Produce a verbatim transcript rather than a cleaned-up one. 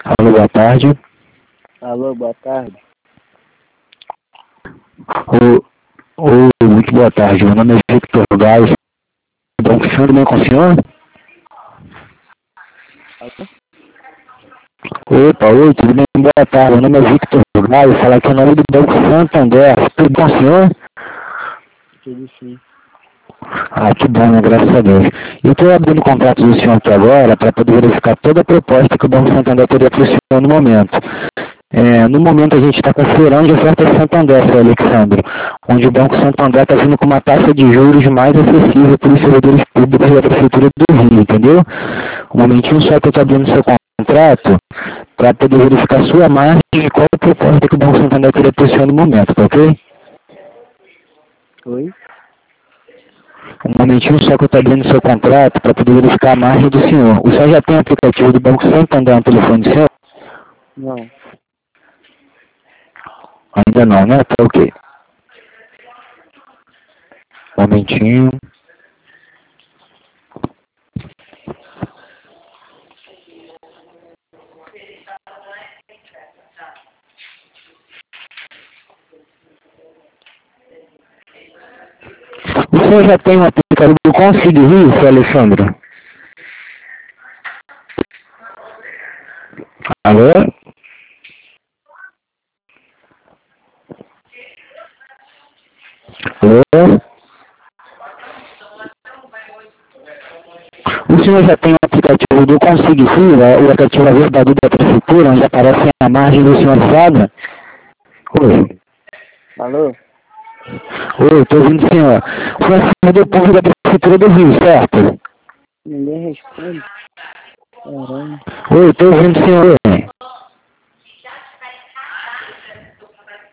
Alô, boa tarde. Alô, boa tarde. Ô, ô, muito boa tarde. Meu nome é Victor Gás. Estou conversando bem com o senhor? Alô? Opa, oi, tudo bem? Boa tarde. Meu nome é Victor Gás. Falar aqui em nome do Banco Santander. Tudo bom, senhor? Tudo sim. Ah, que bom, né? Graças a Deus. Eu estou abrindo o contrato do senhor aqui agora para poder verificar toda a proposta que o Banco Santander teria para o senhor no momento. É, no momento a gente está com o feirão de ofertas Santander, seu Alexandre, onde o Banco Santander está vindo com uma taxa de juros mais acessível para os servidores públicos da Prefeitura do Rio, entendeu? Um momentinho só que eu estou abrindo seu contrato para poder verificar a sua margem e qual a proposta que o Banco Santander teria para o senhor no momento, tá ok? Oi? Um momentinho só que eu estou abrindo seu contrato para poder verificar a margem do senhor. O senhor já tem o aplicativo do Banco Santander no telefone do senhor? Não. Ainda não, né? Tá ok. Um momentinho. O senhor já tem um aplicativo do Consigo Rio, seu Alexandre? Alô? Alô? O senhor já tem um aplicativo do Consigo Rio, né? O aplicativo Verdade da Prefeitura, onde aparece a margem do senhor Fada? Oi. Alô? Oi, estou ouvindo o senhor. O senhor é servidor público da Prefeitura do Rio, certo? Ninguém responde. Caramba. Oi, estou ouvindo o senhor.